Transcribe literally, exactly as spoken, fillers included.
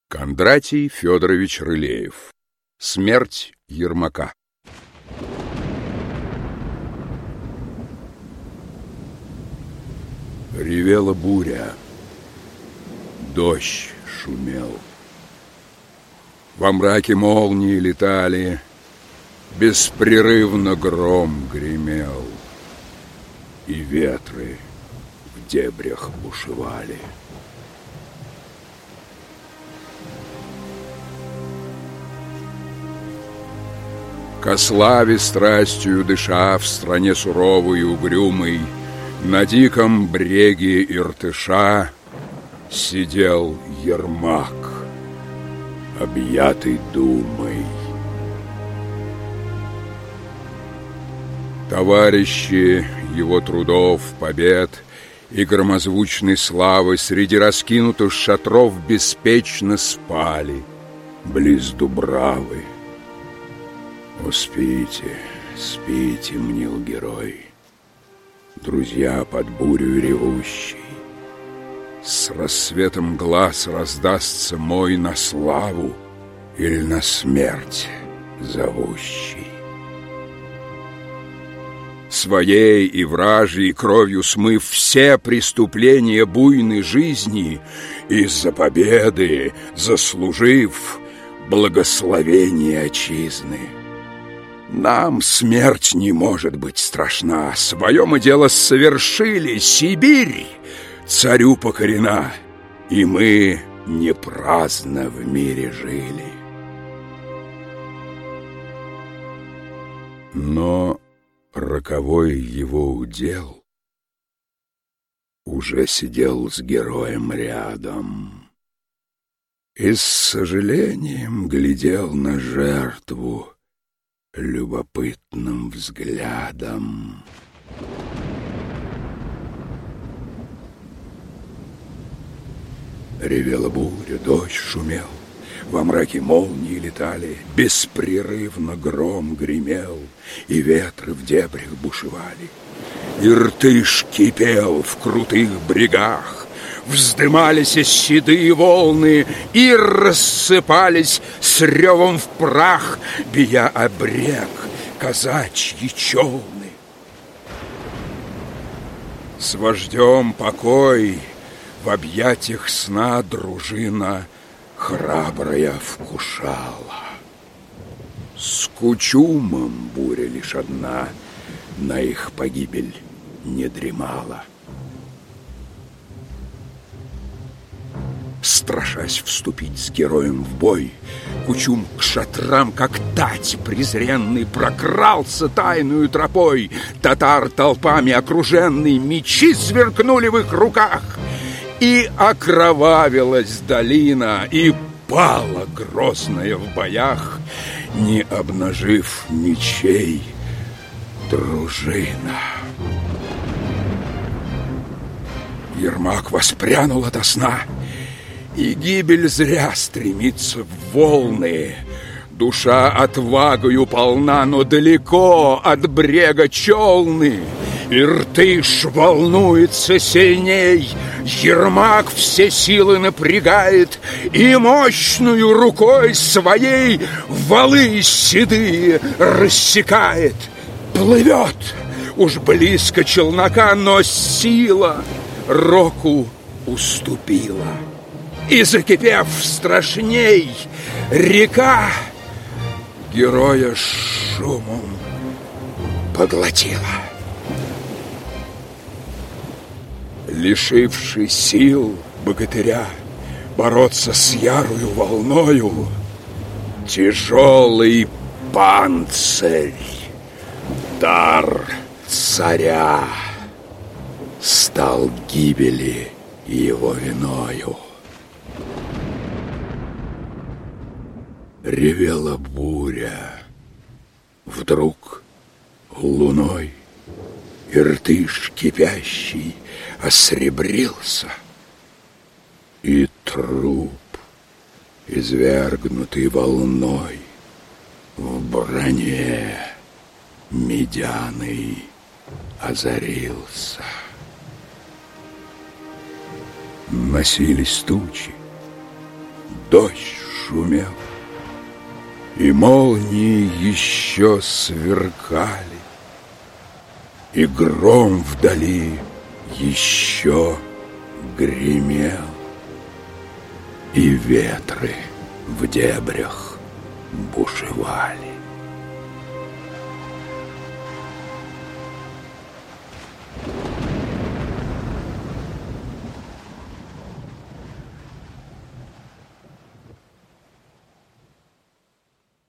Кондратий Федорович Рылеев. Смерть Ермака. Ревела буря, дождь шумел, во мраке молнии летали, беспрерывно гром гремел, и ветры в дебрях бушевали. Ко славе страстью дыша в стране суровой и угрюмой, на диком бреге Иртыша сидел Ермак, объятый думой. Товарищи его трудов, побед и громозвучной славы среди раскинутых шатров беспечно спали близ Дубравы. О, спите, спите, мнил герой, друзья под бурю ревущий. С рассветом глаз раздастся мой на славу или на смерть зовущий. Своей и вражьей кровью смыв все преступления буйной жизни, из-за победы заслужив благословение отчизны, нам смерть не может быть страшна. Свое мы дело совершили, Сибирь царю покорена, и мы не праздно в мире жили. Но роковой его удел уже сидел с героем рядом и с сожалением глядел на жертву любопытным взглядом. Ревела буря, дождь шумел, во мраке молнии летали, беспрерывно гром гремел, и ветры в дебрях бушевали. Иртыш кипел в крутых брегах, вздымались седые волны и рассыпались с ревом в прах, бия о брег казачьи челны. С вождем покой в объятиях сна дружина храбрая вкушала. С Кучумом буря лишь одна на их погибель не дремала. Страшась вступить с героем в бой, Кучум к шатрам, как тать презренный, прокрался тайную тропой. Татар толпами окруженный, мечи сверкнули в их руках, и окровавилась долина, и пала грозная в боях, не обнажив мечей дружина. Ермак воспрянул ото сна, и гибель зря стремится в волны. Душа отвагою полна, но далеко от брега челны. Иртыш волнуется сильней, Ермак все силы напрягает и мощную рукой своей валы седые рассекает. Плывет уж близко челнока, но сила року уступила. И, закипев страшней, река героя шумом поглотила. Лишивший сил богатыря бороться с ярую волною, тяжелый панцирь, дар царя, стал гибели его виною. Ревела буря, вдруг луной Иртыш кипящий осребрился, и труп, извергнутый волной, в броне медяный озарился. Носились тучи, дождь шумел, и молнии еще сверкали, и гром вдали еще гремел, и ветры в дебрях бушевали.